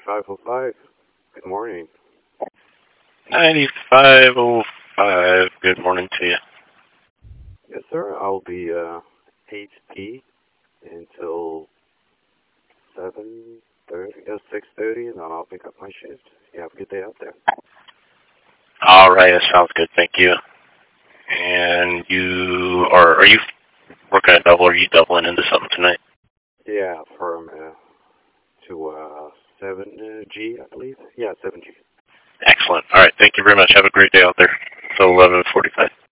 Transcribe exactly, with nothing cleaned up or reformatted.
ninety-five oh five. Good morning. ninety-five oh five. Good morning to you. Yes, sir. I'll be uh, H P until seven thirty, uh, six thirty, and then I'll pick up my shift. You have a good day out there. All right, that sounds good. Thank you. And you are are you working a double? Or are you doubling into something tonight? Yeah, from uh, to uh, seven G, I believe. Yeah, seven G. Excellent. All right. Thank you very much. Have a great day out there. So eleven forty-five.